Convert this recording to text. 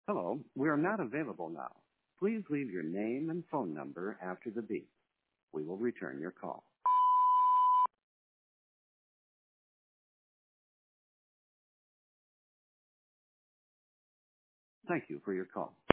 Hello, we are not available now. Please leave your name and phone number after the beep. We will return your call. Thank you for your call.